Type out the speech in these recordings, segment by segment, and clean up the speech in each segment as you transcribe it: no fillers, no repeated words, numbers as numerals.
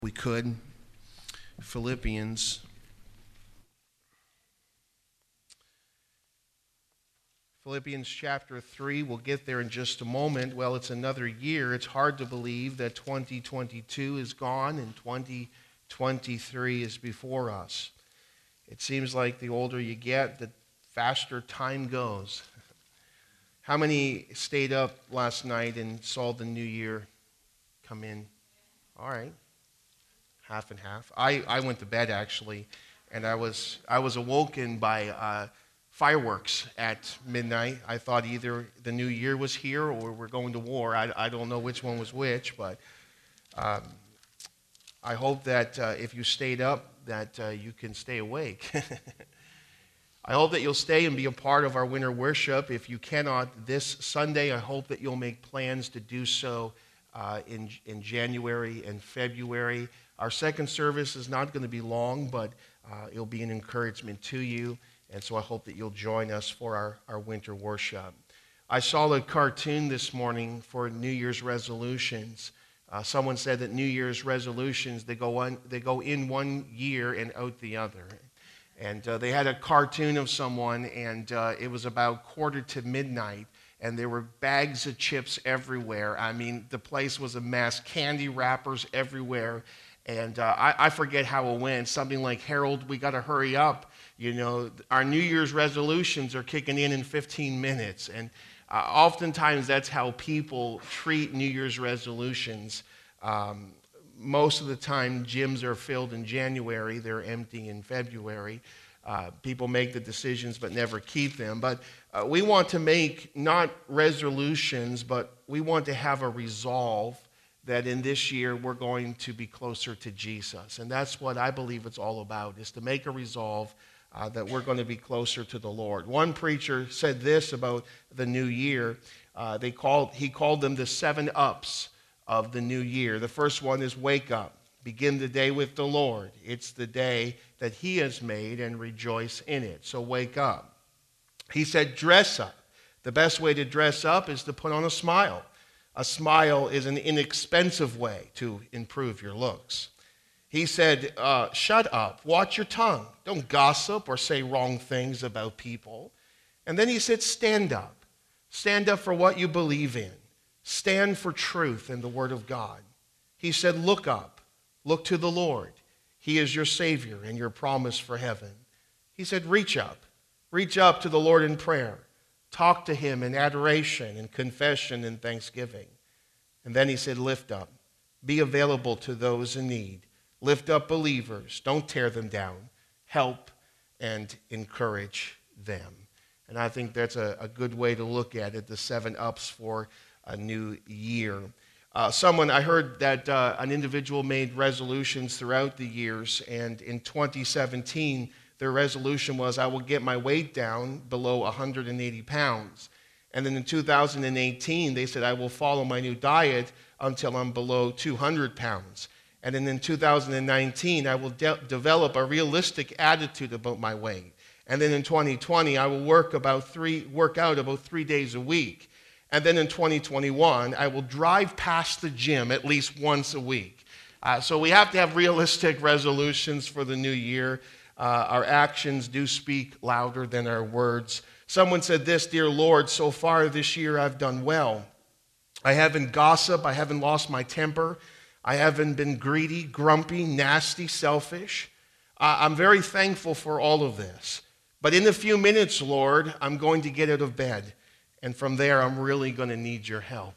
We could. Philippians. Philippians chapter 3, we'll get there in just a moment. Well, it's another year. It's hard to believe that 2022 is gone and 2023 is before us. It seems like the older you get, the faster time goes. How many stayed up last night and saw the new year come in? All right. Half and half. I went to bed actually, and I was awoken by fireworks at midnight. I thought either the new year was here or we're going to war. I don't know which one was which, but I hope that if you stayed up, that you can stay awake. I hope that you'll stay and be a part of our winter worship. If you cannot this Sunday, I hope that you'll make plans to do so in January and February. Our second service is not going to be long, but it'll be an encouragement to you. And so I hope that you'll join us for our winter worship. I saw a cartoon this morning for New Year's resolutions. Someone said that New Year's resolutions, they go in one year and out the other. And they had a cartoon of someone, and it was about midnight, and there were bags of chips everywhere. I mean, the place was a mess, candy wrappers everywhere. And I forget how it went, something like, Harold, we got to hurry up. You know, our New Year's resolutions are kicking in 15 minutes. And oftentimes that's how people treat New Year's resolutions. Most of the time, gyms are filled in January. They're empty in February. People make the decisions but never keep them. But we want to make not resolutions, but we want to have a resolve that in this year we're going to be closer to Jesus. And that's what I believe it's all about, is to make a resolve that we're going to be closer to the Lord. One preacher said this about the new year. He called them the 7 ups of the new year. The first one is wake up. Begin the day with the Lord. It's the day that He has made, and rejoice in it. So wake up. He said dress up. The best way to dress up is to put on a smile. A smile is an inexpensive way to improve your looks. He said, shut up, watch your tongue. Don't gossip or say wrong things about people. And then he said, stand up. Stand up for what you believe in. Stand for truth and the Word of God. He said, look up. Look to the Lord. He is your Savior and your promise for heaven. He said, reach up. Reach up to the Lord in prayer. Talk to Him in adoration and confession and thanksgiving. And then he said, lift up. Be available to those in need. Lift up believers. Don't tear them down. Help and encourage them. And I think that's a good way to look at it, the 7 ups for a new year. I heard that an individual made resolutions throughout the years, and in 2017, their resolution was, I will get my weight down below 180 pounds. And then in 2018, they said, I will follow my new diet until I'm below 200 pounds. And then in 2019, I will develop a realistic attitude about my weight. And then in 2020, I will work out about 3 days a week. And then in 2021, I will drive past the gym at least once a week. So we have to have realistic resolutions for the new year. Our actions do speak louder than our words. Someone said this, dear Lord, so far this year I've done well. I haven't gossiped. I haven't lost my temper. I haven't been greedy, grumpy, nasty, selfish. I'm very thankful for all of this. But in a few minutes, Lord, I'm going to get out of bed. And from there, I'm really going to need your help.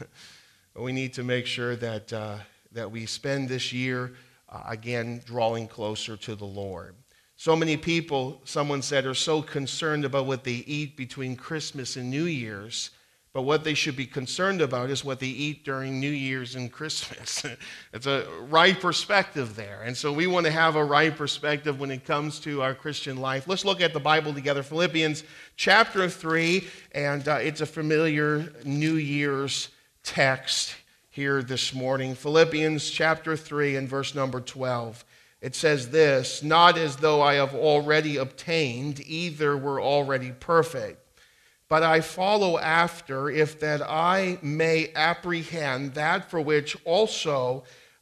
We need to make sure that we spend this year, again, drawing closer to the Lord. So many people, someone said, are so concerned about what they eat between Christmas and New Year's, but what they should be concerned about is what they eat during New Year's and Christmas. It's a right perspective there. And so we want to have a right perspective when it comes to our Christian life. Let's look at the Bible together, Philippians chapter 3, and it's a familiar New Year's text here this morning. Philippians chapter 3 and verse number 12. It says this, not as though I have already obtained, either were already perfect. But I follow after, if that I may apprehend that for which also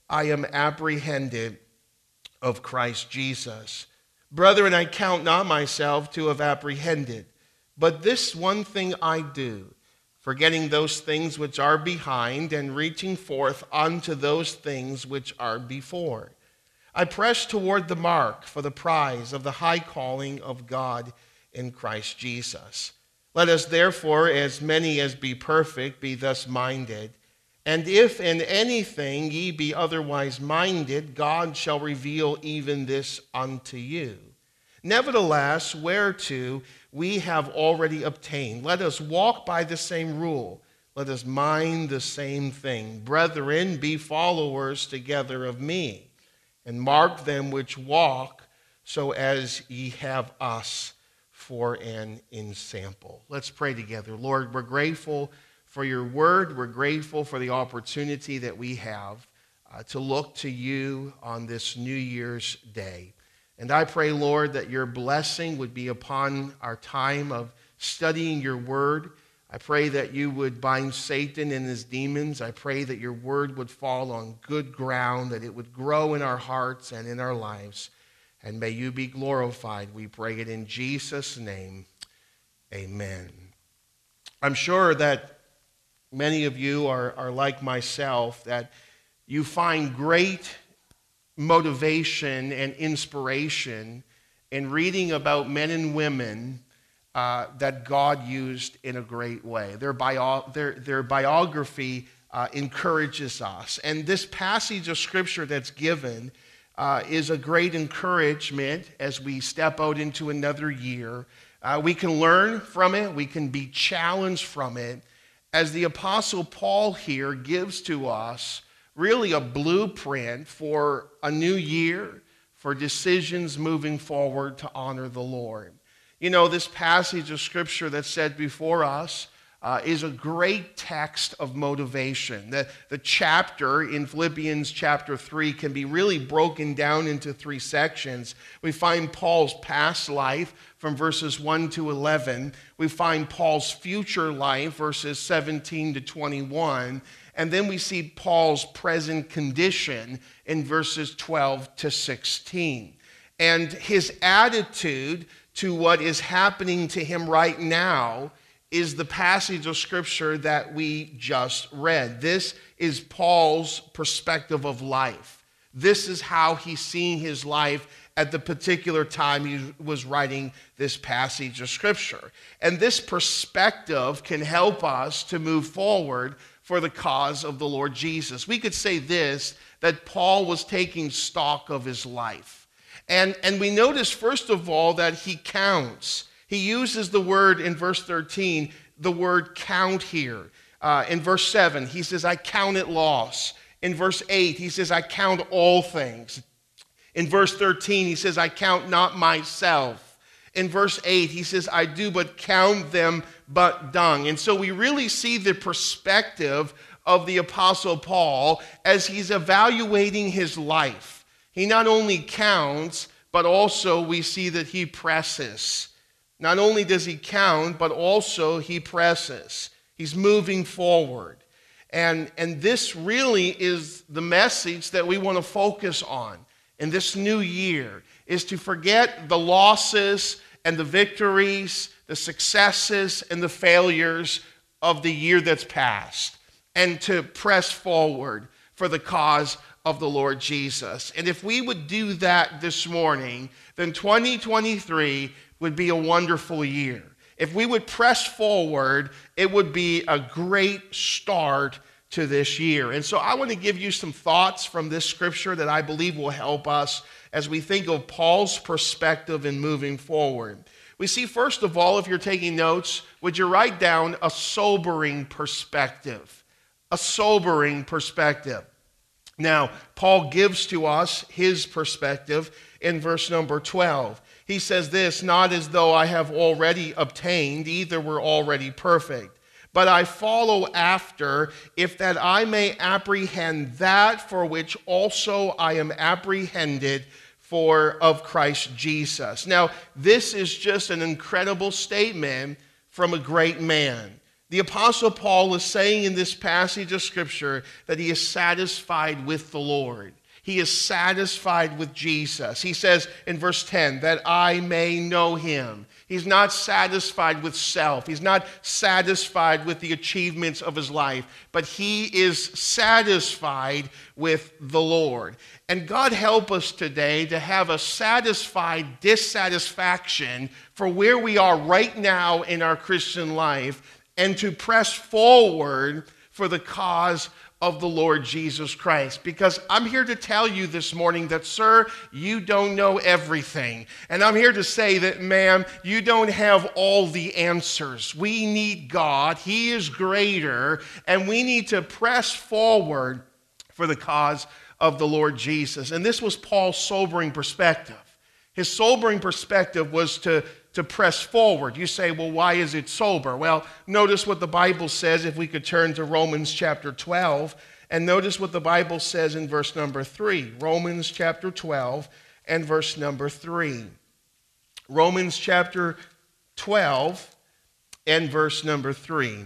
I am apprehended of Christ Jesus. Brethren, I count not myself to have apprehended, but this one thing I do, forgetting those things which are behind and reaching forth unto those things which are before. I press toward the mark for the prize of the high calling of God in Christ Jesus. Let us therefore, as many as be perfect, be thus minded. And if in anything ye be otherwise minded, God shall reveal even this unto you. Nevertheless, whereto we have already obtained, let us walk by the same rule. Let us mind the same thing. Brethren, be followers together of me, and mark them which walk, so as ye have us for an ensample. Let's pray together. Lord, we're grateful for your word. We're grateful for the opportunity that we have to look to you on this New Year's Day. And I pray, Lord, that your blessing would be upon our time of studying your word. I pray that you would bind Satan and his demons. I pray that your word would fall on good ground, that it would grow in our hearts and in our lives. And may you be glorified. We pray it in Jesus' name. Amen. I'm sure that many of you are like myself, that you find great motivation and inspiration in reading about men and women that God used in a great way. Their biography encourages us. And this passage of Scripture that's given is a great encouragement as we step out into another year. We can learn from it. We can be challenged from it. As the Apostle Paul here gives to us really a blueprint for a new year, for decisions moving forward to honor the Lord. You know, this passage of Scripture that's said before us is a great text of motivation. The chapter in Philippians chapter 3 can be really broken down into three sections. We find Paul's past life from verses 1 to 11. We find Paul's future life, verses 17 to 21. And then we see Paul's present condition in verses 12 to 16. And his attitude to what is happening to him right now is the passage of Scripture that we just read. This is Paul's perspective of life. This is how he's seeing his life at the particular time he was writing this passage of Scripture. And this perspective can help us to move forward for the cause of the Lord Jesus. We could say this, that Paul was taking stock of his life. And we notice, first of all, that he counts. He uses the word in verse 13, the word count here. In verse 7, he says, I count it loss. In verse 8, he says, I count all things. In verse 13, he says, I count not myself. In verse 8, he says, I do but count them but dung. And so we really see the perspective of the Apostle Paul as he's evaluating his life. He not only counts, but also we see that he presses. Not only does he count, but also he presses. He's moving forward. And this really is the message that we want to focus on in this new year, is to forget the losses and the victories, the successes and the failures of the year that's passed, and to press forward for the cause of the Lord Jesus. And if we would do that this morning, then 2023 would be a wonderful year. If we would press forward, it would be a great start to this year. And so I want to give you some thoughts from this scripture that I believe will help us as we think of Paul's perspective in moving forward. We see, first of all, if you're taking notes, would you write down a sobering perspective? A sobering perspective. Now, Paul gives to us his perspective in verse number 12. He says this, not as though I have already obtained, either were already perfect, but I follow after, if that I may apprehend that for which also I am apprehended of Christ Jesus. Now, this is just an incredible statement from a great man. The Apostle Paul is saying in this passage of Scripture that he is satisfied with the Lord. He is satisfied with Jesus. He says in verse 10, that I may know him. He's not satisfied with self. He's not satisfied with the achievements of his life, but he is satisfied with the Lord. And God help us today to have a satisfied dissatisfaction for where we are right now in our Christian life, and to press forward for the cause of the Lord Jesus Christ. Because I'm here to tell you this morning that, sir, you don't know everything. And I'm here to say that, ma'am, you don't have all the answers. We need God. He is greater. And we need to press forward for the cause of the Lord Jesus. And this was Paul's sobering perspective. His sobering perspective was to press forward. You say, well, why is it sober? Well, notice what the Bible says, if we could turn to Romans chapter 12, and notice what the Bible says in verse number 3. Romans chapter 12 and verse number 3. Romans chapter 12 and verse number 3.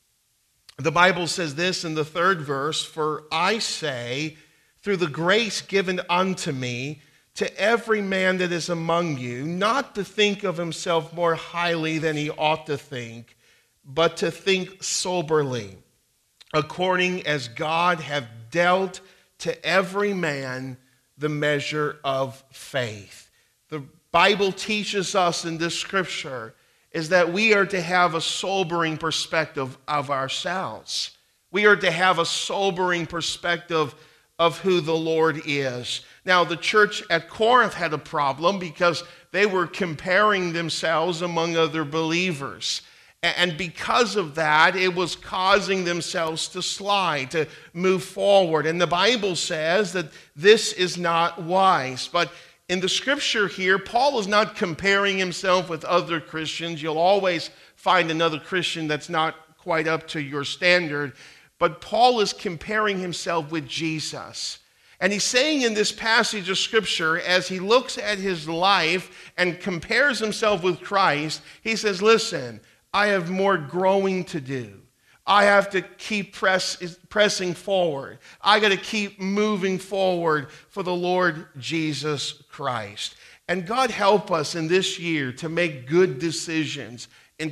The Bible says this in the third verse, for I say, through the grace given unto me, to every man that is among you, not to think of himself more highly than he ought to think, but to think soberly, according as God hath dealt to every man the measure of faith. The Bible teaches us in this scripture is that we are to have a sobering perspective of ourselves. We are to have a sobering perspective of who the Lord is. Now, the church at Corinth had a problem because they were comparing themselves among other believers. And because of that, it was causing themselves to slide, to move forward. And the Bible says that this is not wise. But in the scripture here, Paul is not comparing himself with other Christians. You'll always find another Christian that's not quite up to your standard. But Paul is comparing himself with Jesus. And he's saying in this passage of Scripture, as he looks at his life and compares himself with Christ, he says, listen, I have more growing to do. I have to keep pressing forward. I got to keep moving forward for the Lord Jesus Christ. And God help us in this year to make good decisions in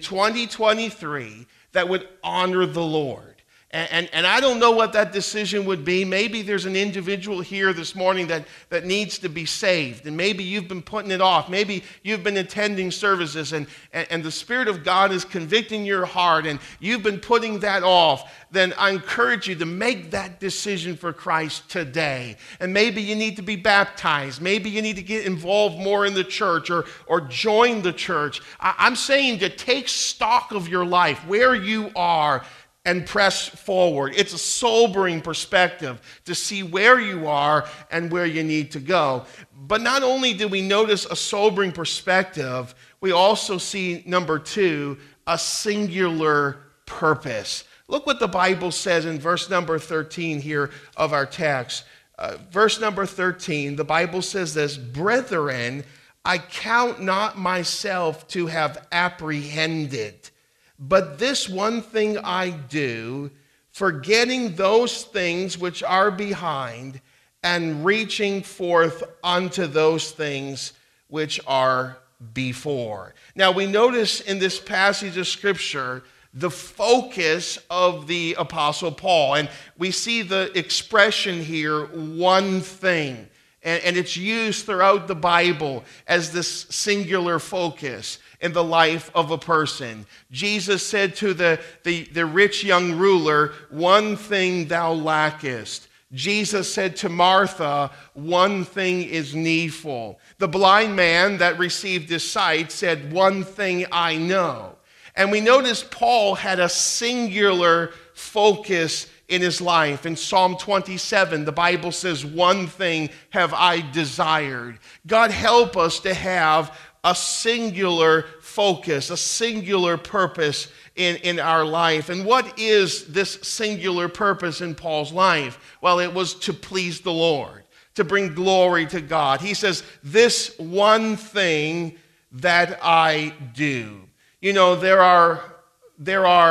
2023 that would honor the Lord. And I don't know what that decision would be. Maybe there's an individual here this morning that needs to be saved. And maybe you've been putting it off. Maybe you've been attending services and the Spirit of God is convicting your heart and you've been putting that off. Then I encourage you to make that decision for Christ today. And maybe you need to be baptized. Maybe you need to get involved more in the church or join the church. I'm saying to take stock of your life, where you are, and press forward. It's a sobering perspective to see where you are and where you need to go. But not only do we notice a sobering perspective, we also see, number two, a singular purpose. Look what the Bible says in verse number 13 here of our text. Verse number 13, the Bible says this, brethren, I count not myself to have apprehended. But this one thing I do, forgetting those things which are behind, and reaching forth unto those things which are before. Now we notice in this passage of Scripture the focus of the Apostle Paul. And we see the expression here, one thing. And it's used throughout the Bible as this singular focus in the life of a person. Jesus said to the rich young ruler, one thing thou lackest. Jesus said to Martha, one thing is needful. The blind man that received his sight said, one thing I know. And we notice Paul had a singular focus in his life. In Psalm 27, the Bible says, one thing have I desired. God help us to have a singular focus, a singular purpose in our life. And what is this singular purpose in Paul's life? Well, it was to please the Lord, to bring glory to God. He says, this one thing that I do. You know, there are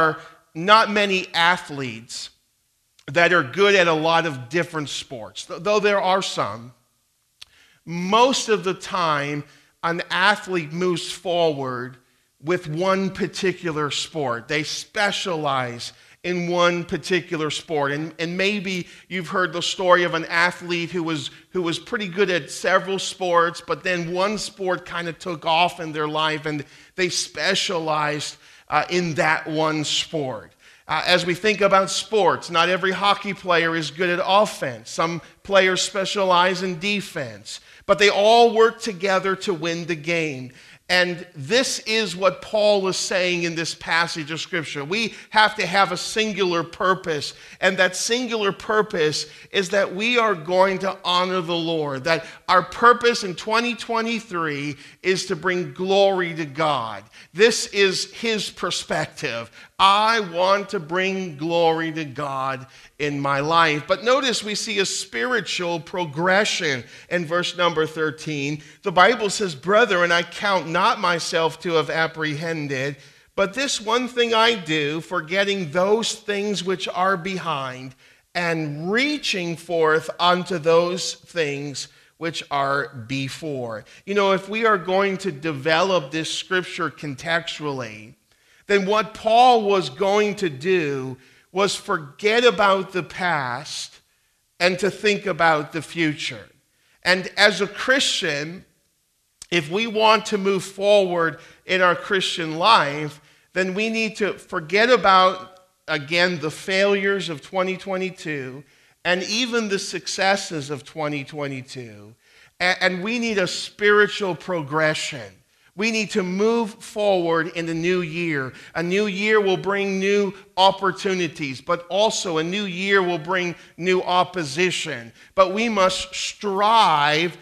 not many athletes that are good at a lot of different sports, though there are some. Most of the time, an athlete moves forward with one particular sport. They specialize in one particular sport. And maybe you've heard the story of an athlete who was pretty good at several sports, but then one sport kind of took off in their life and they specialized in that one sport. As we think about sports, not every hockey player is good at offense. Some players specialize in defense, but they all work together to win the game. And this is what Paul is saying in this passage of Scripture. We have to have a singular purpose, and that singular purpose is that we are going to honor the Lord, that our purpose in 2023 is to bring glory to God. This is his perspective. I want to bring glory to God in my life. But notice we see a spiritual progression in verse number 13. The Bible says, "Brethren, I count not myself to have apprehended, but this one thing I do, forgetting those things which are behind, and reaching forth unto those things which are before." You know, if we are going to develop this scripture contextually, then what Paul was going to do was forget about the past and to think about the future. And as a Christian, if we want to move forward in our Christian life, then we need to forget about, again, the failures of 2022 and even the successes of 2022. And we need a spiritual progression. We need to move forward in the new year. A new year will bring new opportunities, but also a new year will bring new opposition. But we must strive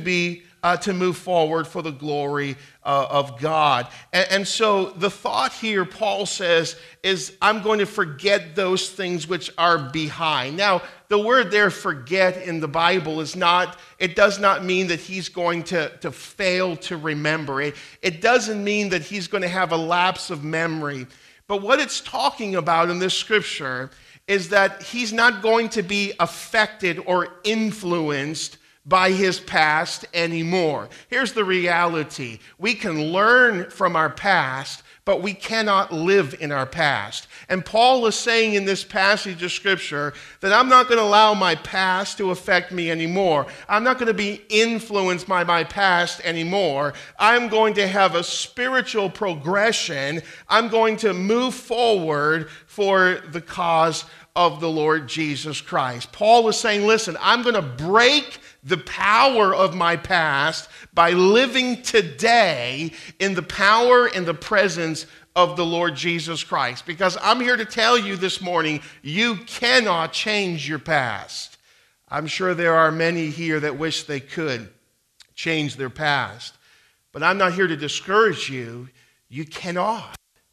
to move forward for the glory of God. And so the thought here, Paul says, is I'm going to forget those things which are behind. Now, the word there, forget, in the Bible it does not mean that he's going to fail to remember. It doesn't mean that he's going to have a lapse of memory. But what it's talking about in this scripture is that he's not going to be affected or influenced by his past anymore. Here's the reality. We can learn from our past, but we cannot live in our past. And Paul is saying in this passage of Scripture that I'm not going to allow my past to affect me anymore. I'm not going to be influenced by my past anymore. I'm going to have a spiritual progression. I'm going to move forward for the cause of the Lord Jesus Christ. Paul is saying, listen, I'm going to break the power of my past by living today in the power and the presence of the Lord Jesus Christ. Because I'm here to tell you this morning, you cannot change your past. I'm sure there are many here that wish they could change their past. But I'm not here to discourage you. You cannot.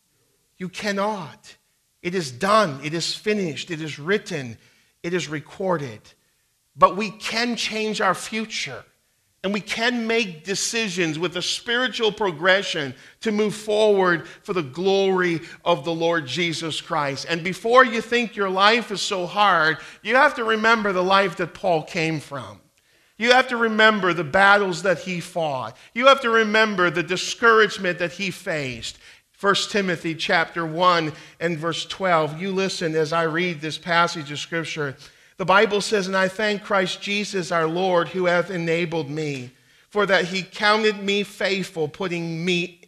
You cannot. It is done. It is finished. It is written. It is recorded. But we can change our future. And we can make decisions with a spiritual progression to move forward for the glory of the Lord Jesus Christ. And before you think your life is so hard, you have to remember the life that Paul came from. You have to remember the battles that he fought. You have to remember the discouragement that he faced. 1 Timothy chapter 1 and verse 12. You listen as I read this passage of Scripture. The Bible says, "And I thank Christ Jesus our Lord, who hath enabled me, for that he counted me faithful, putting me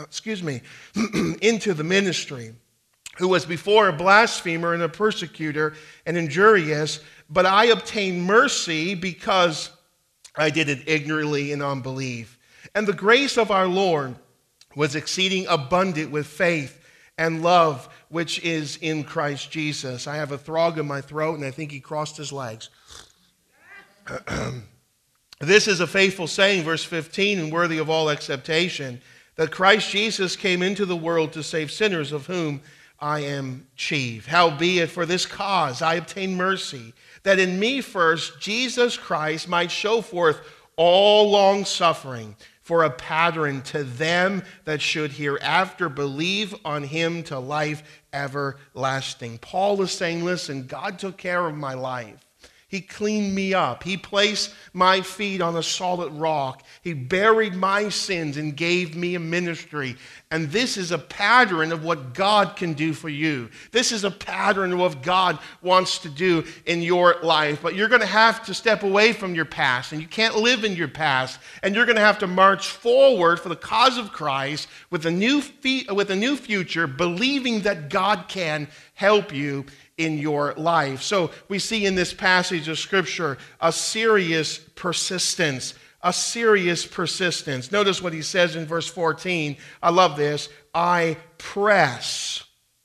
into the ministry, who was before a blasphemer and a persecutor and injurious, but I obtained mercy because I did it ignorantly in unbelief. And the grace of our Lord was exceeding abundant with faith and love, which is in Christ Jesus." I have a frog in my throat, and I think he crossed his legs. "This is a faithful saying," verse 15, "and worthy of all acceptation, that Christ Jesus came into the world to save sinners, of whom I am chief. Howbeit for this cause I obtained mercy, that in me first Jesus Christ might show forth all long suffering for a pattern to them that should hereafter believe on him to life everlasting. Paul is saying, listen, God took care of my life. He cleaned me up. He placed my feet on a solid rock. He buried my sins and gave me a ministry. And this is a pattern of what God can do for you. This is a pattern of what God wants to do in your life. But you're going to have to step away from your past, and you can't live in your past. And you're going to have to march forward for the cause of Christ with a new future, believing that God can help you in your life. So we see in this passage of Scripture a serious persistence. A serious persistence. Notice what he says in verse 14. I love this. I press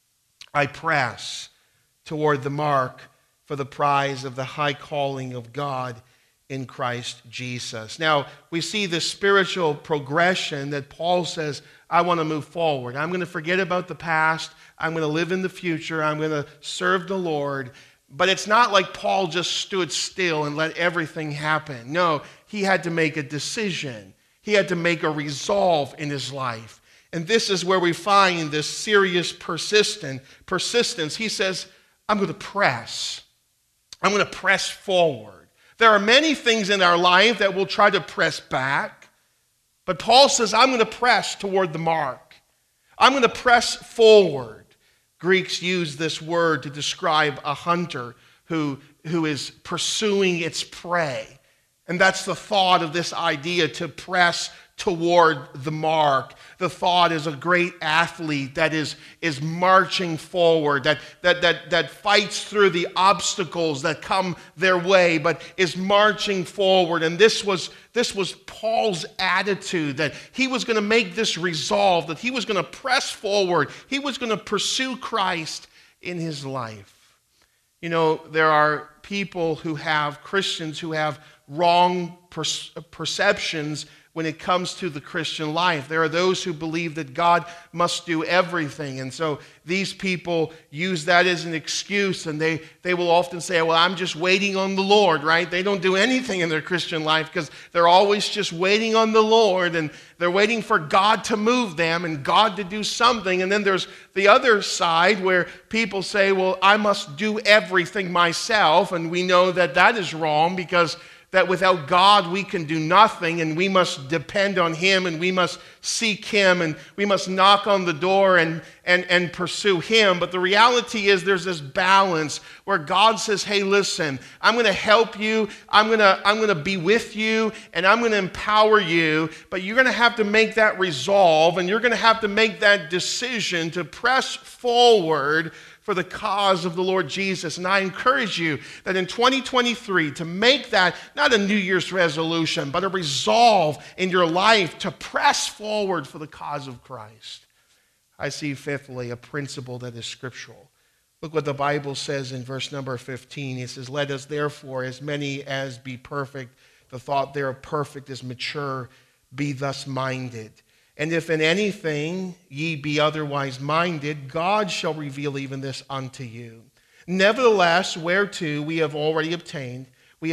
toward the mark for the prize of the high calling of God in Christ Jesus. Now, we see the spiritual progression that Paul says, I want to move forward. I'm going to forget about the past. I'm going to live in the future. I'm going to serve the Lord. But it's not like Paul just stood still and let everything happen. No, he had to make a decision. He had to make a resolve in his life. And this is where we find this serious persistence. He says, I'm going to press. I'm going to press forward. There are many things in our life that will try to press back. But Paul says, I'm going to press toward the mark. I'm going to press forward. Greeks use this word to describe a hunter who is pursuing its prey. And that's the thought of this idea, to press toward the mark. The thought is a great athlete that is marching forward, that fights through the obstacles that come their way, but is marching forward. And this was Paul's attitude, that he was going to make this resolve, that he was going to press forward. He was going to pursue Christ in his life. You know, there are Christians who have wrong perceptions when it comes to the Christian life. There are those who believe that God must do everything. And so these people use that as an excuse, and they will often say, well, I'm just waiting on the Lord, right? They don't do anything in their Christian life because they're always just waiting on the Lord, and they're waiting for God to move them and God to do something. And then there's the other side where people say, well, I must do everything myself. And we know that that is wrong, because that without God we can do nothing, and we must depend on Him, and we must seek Him, and we must knock on the door and pursue Him. But the reality is there's this balance where God says, hey, listen, I'm going to help you, I'm going to be with you, and I'm going to empower you, but you're going to have to make that resolve, and you're going to have to make that decision to press forward for the cause of the Lord Jesus. And I encourage you that in 2023 to make that not a New Year's resolution, but a resolve in your life to press forward for the cause of Christ. I see, fifthly, a principle that is scriptural. Look what the Bible says in verse number 15. It says, let us therefore, as many as be perfect, the thought there of perfect is mature, be thus minded. And if in anything ye be otherwise minded, God shall reveal even this unto you. Nevertheless, whereto we have already obtained,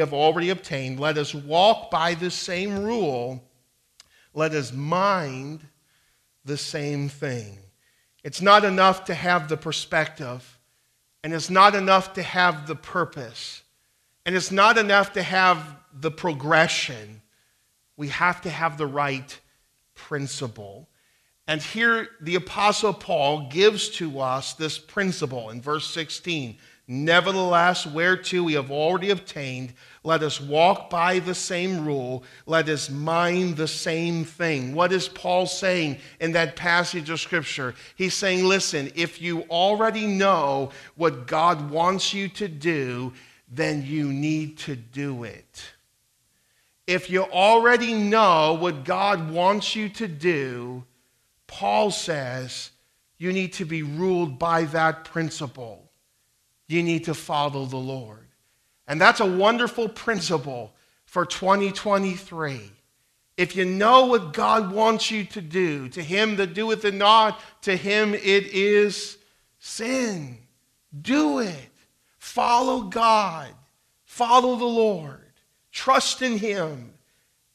let us walk by the same rule, let us mind the same thing. It's not enough to have the perspective, and it's not enough to have the purpose, and it's not enough to have the progression. We have to have the right principle. And here the Apostle Paul gives to us this principle in verse 16. Nevertheless, whereto we have already obtained, let us walk by the same rule, let us mind the same thing. What is Paul saying in that passage of Scripture? He's saying, listen, if you already know what God wants you to do, then you need to do it. If you already know what God wants you to do, Paul says you need to be ruled by that principle. You need to follow the Lord. And that's a wonderful principle for 2023. If you know what God wants you to do, to him that doeth it not, to him it is sin. Do it. Follow God. Follow the Lord. Trust in him.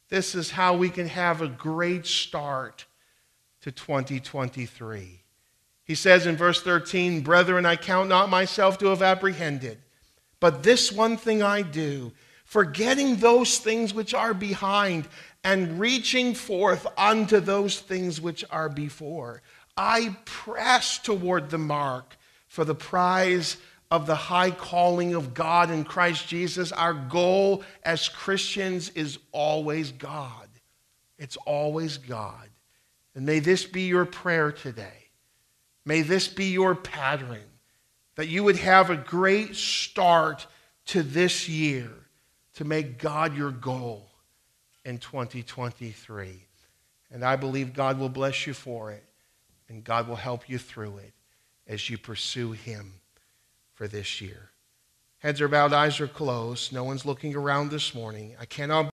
This is how we can have a great start to 2023. He says in verse 13, "Brethren, I count not myself to have apprehended, but this one thing I do, forgetting those things which are behind and reaching forth unto those things which are before. I press toward the mark for the prize of the high calling of God in Christ Jesus." Our goal as Christians is always God. It's always God. And may this be your prayer today. May this be your pattern, that you would have a great start to this year to make God your goal in 2023. And I believe God will bless you for it, and God will help you through it as you pursue Him for this year. Heads are bowed, eyes are closed. No one's looking around this morning. I cannot